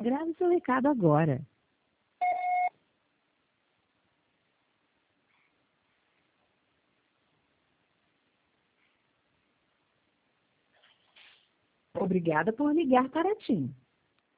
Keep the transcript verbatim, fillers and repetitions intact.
Grave seu recado agora. Obrigada por ligar para a TIM.